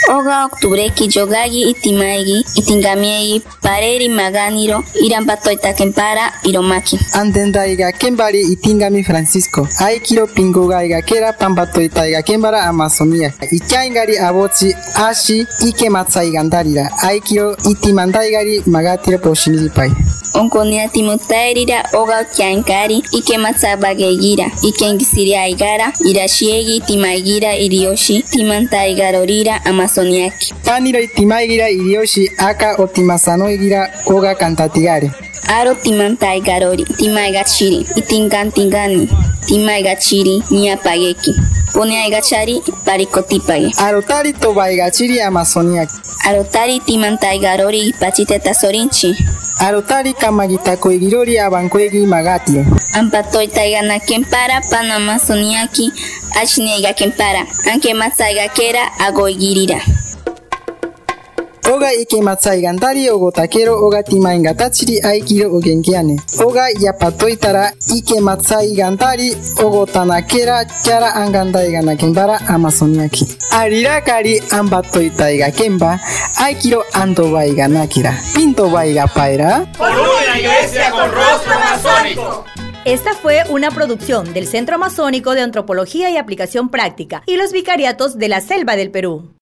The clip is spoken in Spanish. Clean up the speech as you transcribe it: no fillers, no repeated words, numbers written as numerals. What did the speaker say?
Oga octubreki yogagi itimaigi itingamiegi pareri maganiro irampatoita kempara iromaki. Antendaiga kembari itingami Francisco. Aikiro pingogaiga kera pampatoitaiga kembara Amazonia. Ikaingari abochi ashi ikematsaigandariga. Aikiro itimandaigari magatiro poshiniripai. Onkonia timutairira oga kiankari ikematsabagegira ikengisiri aigara irashiegi timaigira irioshi timantaigarorira Amazoniaki. Paniro itimaigira irioshi aka otimasanoigira oga cantatigare. Aro timantaigarori timaigachiri itingantingani timaigachiri niapageki. Pone aigachari paricotipage. Arotari tobaigachiri Amazoniaki. Arotari timantaigarori pachiteta sorinchi. Arotari kamagitakoigirori abankoegi magatio. Ampatoitaigana kempara pan Amazoniaki ashneiga kempara anke matsaiga kera agoigirira. Oga ikematsaigandari ogotakero oga timaingatachiri aikiro ogenkiane. Oga yapatoitara ikematsaigandari ogotanakera chara angandaigana kembara Amazoniaki. Arirakari ambatoitaiga kemba aikiro andobaiganakira. Pintobaiga paira. Por una iglesia con rostro amazónico. Esta fue una producción del Centro Amazónico de Antropología y Aplicación Práctica y los Vicariatos de la Selva del Perú.